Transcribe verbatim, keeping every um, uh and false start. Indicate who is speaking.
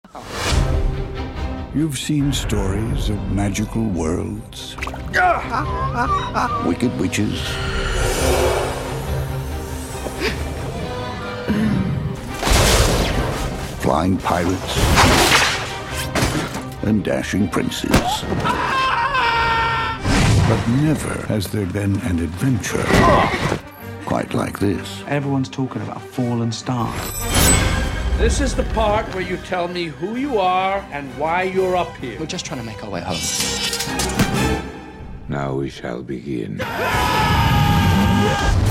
Speaker 1: You've seen stories of magical worlds, wicked witches, flying pirates, and dashing princes. But never has there been an adventure quite like this.
Speaker 2: Everyone's talking about a fallen star.
Speaker 3: This is the part where you tell me who you are and why you're up here.
Speaker 2: We're just trying to make our way home.
Speaker 4: Now we shall begin.